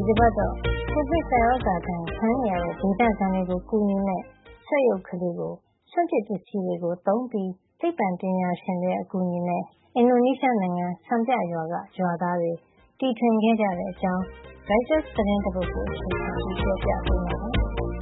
တစ်ပတ်တော့ကိုဗစ်ကရောဂါဒဏ်ခံနေရတဲ့ဒေသခံတွေကိုကူညီမဲ့စက်ရုပ်ကလေးကိုစွန့်ပစ်ပစ္စည်းတွေကိုသုံးပြီးသိပ္ပံပညာရှင်တွေရဲ့အကူအညီနဲ့အင်ဒိုနီးရှားနိုင်ငံစံပြရွာကရွာသားတွေတီထွင်ခဲ့ကြတဲ့အကြောင်း Reuters သတင်းတစ်ပုဒ်ကိုအခြေခံပြီးပြောပြပေးမှာပါ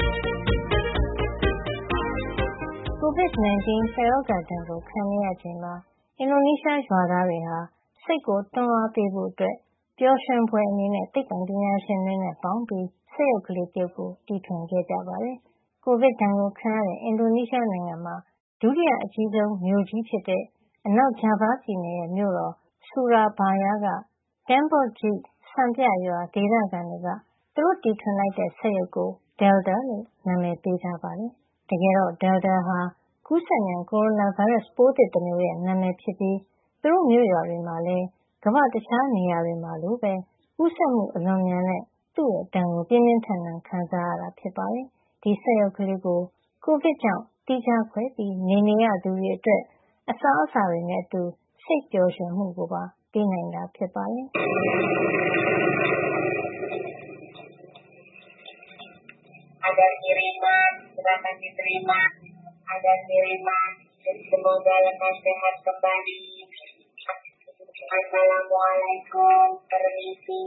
။ COVID-19 ကရောဂါဒဏ်ကိုခံနေရချိန်မှာအင်ဒိုနီးရှားရွာသားတွေဟာစိတ်ကိုတွန်းအားပေးဖို့အတွက်ပျော်ရွှင်ဖွယ်အနေနဲ့သိပ္ပံပညာရှင်တွေနဲ့ပေါင်းပြီးစက်ရုပ်ကလေးတရုပ်ကိုတီထွင်ခဲ့ကြပါတယ်။ ကိုဗစ်ဒဏ်ကိုခံရတဲ့အင်ဒိုနီးရှားနိုင်ငံမှာဒုတိယအကြီးဆုံးမြို့ကြီးဖြစ်တဲ့အနောက်ဂျာဗားပြည်နယ်ရဲ့မြို့တော်ဆူရာဘာယားက Tambojid စံပြရွာဒေသခံတွေကသူတို့တီထွင်လိုက်တဲ့စက်ရုပ်ကို Delta လို့နာမည်ပေးထားပါတယ်။တကယ်တော့ Delta ဟာကူးစက်မြန်ကိုရိုနာဗိုင်းရပ်စ်ပိုးသစ်တမျိုးရဲ့နာမည်ဖြစ်ပြီးသူတို့မြို့ရွာတွေမှာလည်းကမ္ဘာတခြားနေရာတွေမှာလိုပဲကူးစက်မှုအလွန်မြန်တဲ့သူ့ရဲ့ဒဏ်ကိုပြင်းပြင်းထန်ထန်ခံစားရတာဖြစ်ပါတယ်။ဒီစက်ရုပ်ကလေးကိုကိုဗစ်ကြောင့်တီးခြားခွဲပြီးနေရသူတွေအတွက်အစားအစာတွေနဲ့အတူစိတ်ပျော်ရွှင်မှုကိုပါပေးနိုင်တာဖြစ်ပါတယ်။ Ada kiriman, silakan diterima. Ada kiriman, semoga lekas sehat kembali. Assalamualaikum, permisi.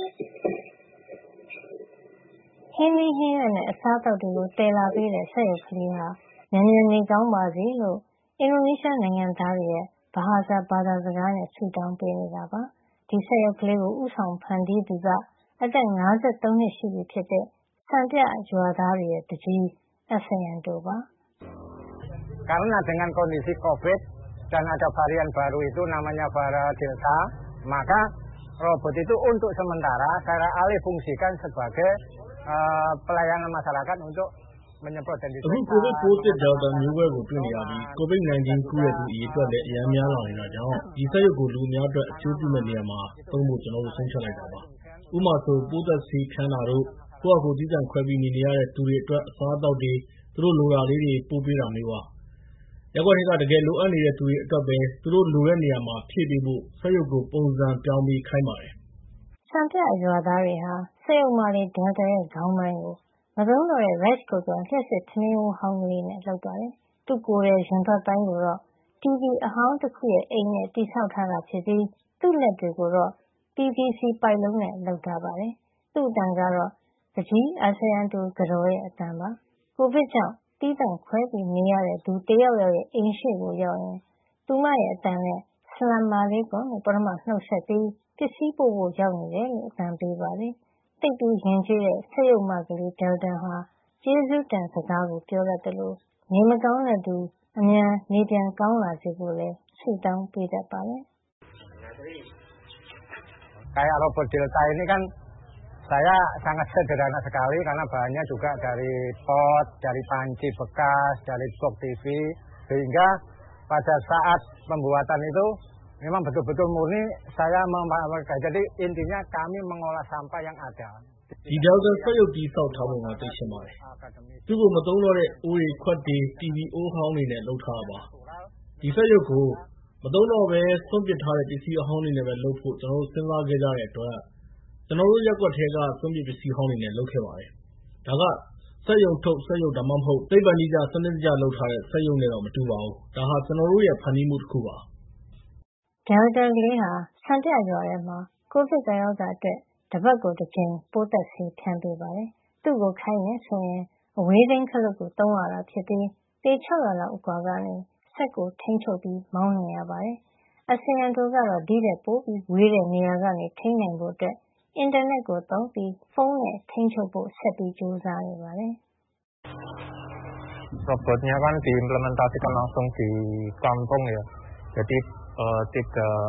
ဟင်းသီးဟင်းရွက်နဲ့အစားအသောက်တွေကိုတည်လာပေးတဲ့စက်ရုပ်ကလေးဟာမြန်မြန်နေကောင်းပါစေလို့အင်ဒိုနီးရှားနိုင်ငံသားတွေရဲ့ဘာဟာဇာဘာသာစကားနဲ့ဆုတောင်းပေးနေတာပါ။ဒီစက်ရုပ်ကလေးကိုဦးဆောင်ဖန်တီးသူကအသက်53နှစ်ရှိပြီဖြစ်တဲ့စံပြရွာသားတွေရဲ့တကြီး Asayanto ပါ Karena dengan kondisi COVID dan ada varian baru itu namanya varian Delta, maka robot itu untuk sementara saya alih fungsikan sebagai pelayanan masyarakat untuk menyemprot dan disinfektan. အခုကိုဗစ်ပိုးသစ် Delta မျိုးကွဲကိုတွေ့နေရပြီး COVID-19 ကူးတဲ့သူအရေအတွက်လည်းအများများလာနေတာကြောင့်ဒီစက်ရုပ်ကိုလူအများအတွက်အကျိုးပြုမဲ့နေရာမှာသုံးဖို့ကျွန်တော်တို့ဆုံးဖြတ်လိုက်တာပါ။ဥပမာဆိုပိုးသက်ဆေးခန်းတာတို့ကိုယ့်အကူသီးသန့်ခွဲပြီးနေရတဲ့သူတွေအတွက်အစားအသောက်တွေသူတို့လိုတာလေးတွေပို့ပေးတာမျိုးပါ။ရက်ွက်တွေကတကယ်လိုအပ်နေတဲ့သူတွေအတွက်ပဲသူတို့လိုတဲ့နေရာမှာဖြည့်ပေးဖို့စက်ရုပ်ကိုပုံစံပြောင်းပြီးခိုင်းပါတယ်။စံပြရွာသားတွေဟာစက်ရုပ်မလေး Delta ရဲ့ခေါင်းပိုင်းကိုမသုံးတော့တဲ့ rice cooker လျှပ်စစ်ထမင်းအိုးဟောင်းကလေးနဲ့လုပ်ပါတယ်။သူ့ကိုယ်ရဲ့ရင်ဘတ်ပိုင်းကိုတော့ TV အဟောင်းတစ်ခုရဲ့အိမ်နဲ့တိဆောက်ထားတာဖြစ်ပြီးသူ့လက်တွေကိုတော့ PVC ပိုက်လုံးနဲ့လုပ်ထားပါတယ်။သူ့အတန်ကတော့တကြီး Asayanto ကတော်ရဲ့အတန်ပါ။ကိုဗစ်ကြောင့်တီးသန့်ခွဲပြီးနေရတဲ့သူတယောက်ယောက်ရဲ့အိမ်ရှိကိုရောက်ရင်သူမရဲ့အတန်နဲ့ Assalamualaikum လို့ပထမနှုတ်ဆက်ပြီးပစ္စည်းပို့ဖို့ရောက်နေတယ်လို့အတန်ပေးပါတယ်။သိပ်ပြီးယဉ်ကျေးတဲ့စက်ရုပ်မကလေး Delta ဟာကျေးဇူးတင်စကားကိုပြောတတ်တယ်လို့နေမကောင်းတဲ့သူအမြန်နေပြန်ကောင်းလာစေဖို့လည်းဆုတောင်းပေးတတ်ပါတယ်။ Kayak robot Delta ini kan saya sangat sederhana sekali karena bahannya juga dari pot, dari panci bekas, dari box TV sehingga pada saat pembuatan itu memang betul-betul murni saya memakai. Jadi intinya kami mengolah sampah yang ada. ဒီ Delta စက်ရုပ်တီးဆောက်ထားပုံကသိရှင်းပါတယ်။သူ့ကိုမသုံးတော့တဲ့အိုးတွေခွက်တွေ TV အိုးဟောင်းတွေနဲ့လုပ်ထားတာပါ။ဒီစက်ရုပ်ကိုမသုံးတော့ပဲစွန့်ပစ်ထားတဲ့ပစ္စည်းအဟောင်းတွေနဲ့ပဲလုပ်ဖို့ကျွန်တော်တို့စဉ်းစားခဲ့ကြတဲ့အတွက်ကျွန်တော်တို့ရက်ွက်ထဲကစွန့်ပစ်ပစ္စည်းဟောင်းတွေနဲ့လုပ်ခဲ့ပါတယ်။ဒါကစက်ရုံထုတ်စက်ရုပ်ဒါမှမဟုတ်သိပ္ပံနည်းကျစနစ်တကျလုပ်ထားတဲ့စက်ရုံနဲ့တော့မတူပါဘူး။ဒါဟာကျွန်တော်တို့ရဲ့ဖန်တီးမှုတစ်ခုပါ။ Delta ကလေးဟာစံပြရွာထဲမှာကိုဗစ်ကရောဂါအတွက်တပတ်ကိုတစ်ကြိမ်ပိုးသက်ဆေးဖြန်းပေးပါတယ်။သူ့ကိုခိုင်းနေဆိုရင်အဝေးထိန်းခလုတ်ကိုသုံးရတာဖြစ်ပြီးပေ600လောက်အကွာကနေစက်ကိုထိန်းချုပ်ပြီးမောင်းနေရပါတယ်။ Asayanto ကတော့ဒီတဲ့ပိုပြီးဝေးတဲ့နေရာကနေထိန်းနိုင်ဖို့အတွက်အင်တာနက်ကိုသုံးပြီးဖုန်းနဲ့ထိန်းချုပ်ဖို့ဆက်ပြီးကြိုးစားနေပါတယ်။ Robotnya kan diimplementasikan langsung di kampung ya. Jadi tidak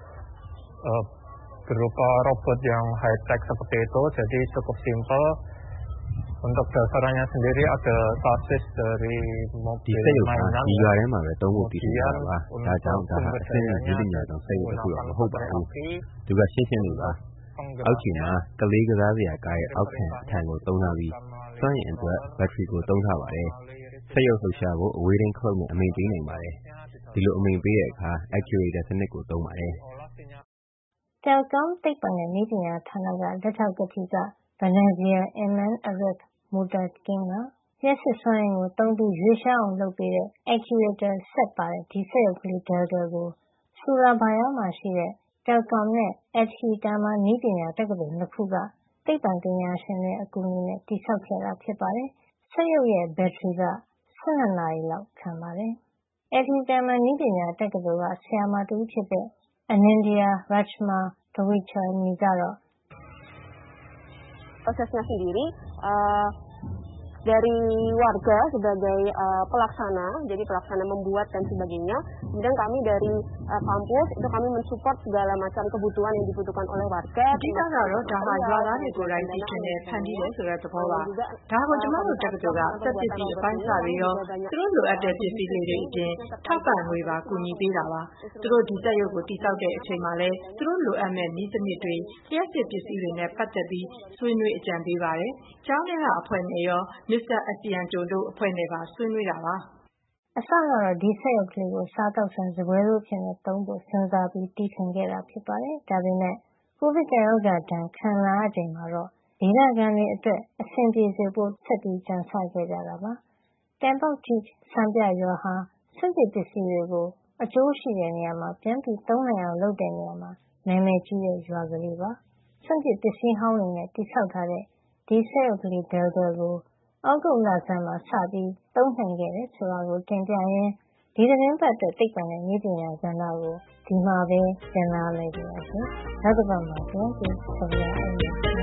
berupa robot yang high tech seperti itu. Jadi cukup simple. Untuk dasarnya sendiri ada sasis dari mobil mainan. ဒီရွာထဲမှာပဲသုံးဖို့တည်တည်တာပါ။ဒါကြောင့်ဒါဟာအဆင့်မြင့်ရည်ရည်ကြောင့်စိတ်ရခုတော့မဟုတ်ပါဘူး။သူကရှင်းရှင်းလေးပါ။အောက်ခြေမှာကလေးကစားစရာကားရဲ့အောက်ခံအထံကိုသုံးထားပြီးစွမ်းရည်အတွက်ဘက်ထရီကိုသုံးထားပါတယ်။စက်ရုပ်လှုပ်ရှားဖို့အဝေးထိန်းခလုတ်နဲ့အမိန့်ပေးနိုင်ပါတယ်။ဒီလိုအမိန့်ပေးတဲ့အခါ actuator စနစ်ကိုသုံးပါတယ်။ Telkom သိပ္ပံနဲ့နည်းပညာဌာနကလက်ထောက်ကထိက Benazir Eman Arif Mutaqin ကလျှပ်စစ်စွမ်းအင်ကိုသုံးပြီးရွေ့လျားအောင်လုပ်ပေးတဲ့ actuator စက်ပါတဲ့ဒီစက်ရုပ်ကလေး Delta ကို Surabaya မှာရှိတဲ့ Telkom နဲ့ HE-Tama နည်းပညာတက္ကသိုလ် ၂ ခုကသိပ္ပံပညာရှင်တွေရဲ့အကူအညီနဲ့တည်ဆောက်ခဲ့တာဖြစ်ပါတယ်။စက်ရုပ်ရဲ့ဘက်ထရီက12 နာရီလောက်ခံပါတယ်။ HE-Tama နည်းပညာတက္ကသိုလ်ကဆရာမတဦးဖြစ်တဲ့ Anindya Rajma Dawichandni ကတော့ prosesnya sendiri dari warga sebagai pelaksana, jadi pelaksana membuat dan sebagainya. Kemudian kami dari kampus itu kami mensupport segala macam kebutuhan yang dibutuhkan oleh warga. အဓိကတော့ဒါဟာရွာသားတွေကိုယ်တိုင်သိချင်တဲ့ဖန်တီးတယ်ဆိုတဲ့သဘောပါ။ဒါကိုကျမတို့တက္ကသိုလ်ကစက်ပစ္စည်းအပိုင်းစားပြီးတော့သူတို့လိုအပ်တဲ့ပစ္စည်းလေးတွေအပြင်ထောက်ပံ့ငွေပါကူညီပေးတာပါ။သူတို့ဒီစက်ရုပ်ကိုတည်ဆောက်တဲ့အချိန်မှာလည်းသူတို့လိုအပ်မဲ့နည်းစနစ်တွေလျှပ်စစ်ပစ္စည်းတွေနဲ့ပတ်သက်ပြီးဆွေးနွေးအကြံပေးပါတယ်။ကျောင်းထဲကအဖွဲ့နဲ့ရောMr. Asianto တို့အဖွဲ့နဲ့ပါဆွေးနွေးတာပါအစကတော့ဒီစက်ရုပ်ကလေးကိုစားတောက်ဆန်းစပွဲလိုဖြစ်နေသုံးဖို့စဉ်းစားပြီးတီထွင်ခဲ့တာဖြစ်ပါတယ်။ဒါပေမဲ့ကိုဗစ်ရောဂါဒဏ်ခံလာရချိန်မှာတော့ဒေသခံတွေအတွက်အဆင်ပြေစေဖို့ဆက်ပြီးကြံစခဲ့ကြတာပါ။ Tempok-Teak စံပြရွာဟာစွန့်ပစ်ပစ္စည်းတွေကိုအကျိုးရှိတဲ့နေရာမှာပြန်ပြီးသုံးနိုင်အောင်လုပ်တဲ့နေရာမှာနာမည်ကြီးတဲ့ရွာကလေးပါ။စွန့်ပစ်ပစ္စည်းဟောင်းတွေနဲ့တည်ဆောက်ထားတဲ့ဒီစက်ရုပ်ကလေး Delta ကိုဩဂုတ်လဆန်းမှာစပြီးသုံးနိုင်ခဲ့တယ်ဆိုတာကိုတင်ပြရင်းဒီသတင်းပတ်အတွက်သိပ္ပံနဲ့နည်းပညာကဏ္ဍကိုဒီမှာပဲတင်လာလိုက်ပါရစေ။နောက်တစ်ပတ်မှာပြန်ပြီးဆုံရအောင်